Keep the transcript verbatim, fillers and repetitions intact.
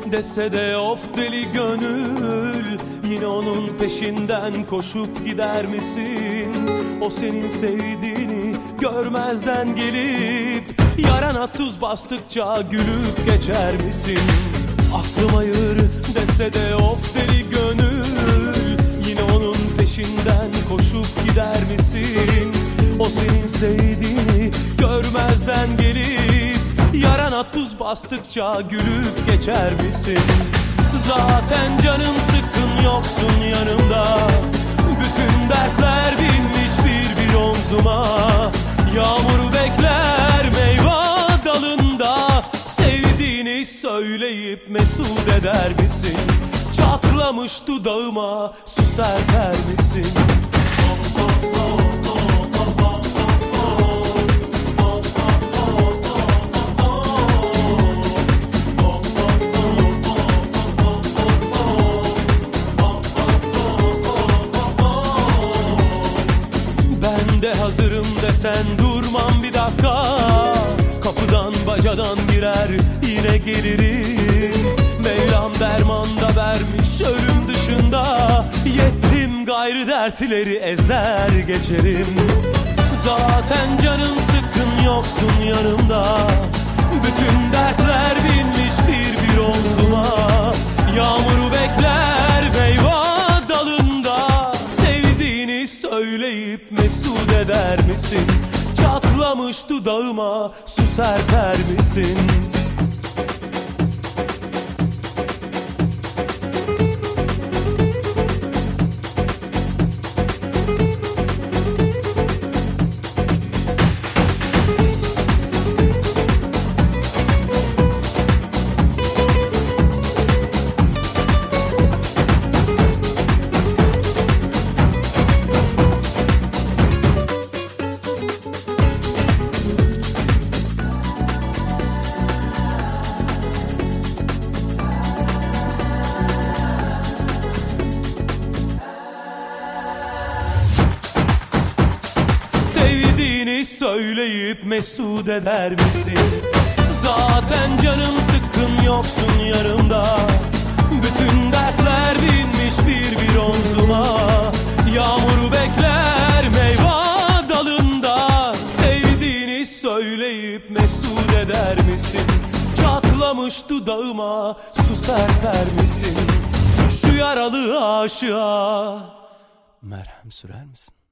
Dese de of deli gönül, yine onun peşinden koşup gider misin? O senin sevdiğini görmezden gelip yarana tuz bastıkça gülüp geçer misin? Aklım ayır dese de of deli gönül, yine onun peşinden koşup gider misin? O senin sevdiğini görmezden gelip yarana tuz bastıkça gülüp geçer misin? Zaten canım sıkkın, yoksun yanımda. Bütün dertler binmiş bir bir omzuma. Yağmuru bekler meyve dalında. Sevdiğini söyleyip mesut eder misin? Çatlamış dudağıma su serper misin? Ben de hazırım desen durmam bir dakika. Kapıdan bacadan girer yine gelirim. Mevlam derman da vermiş ölüm dışında. Yettim gayrı dertleri ezer geçerim. Zaten canım sıkkın, yoksun yanımda. Bütün dertler binmiş bir bir omzuma. Yağmuru bekler meyve dalında. Sevdiğini söyleyip mesut eder misin? Çatlamış dudağıma su serper misin? Söyleyip mesut eder misin? Zaten canım sıkkın, yoksun yanımda. Bütün dertler binmiş bir bir omzuma. Yağmuru bekler meyve dalında. Sevdiğini söyleyip mesut eder misin? Çatlamış dudağıma su serper misin? Şu yaralı aşığa merhem sürer misin?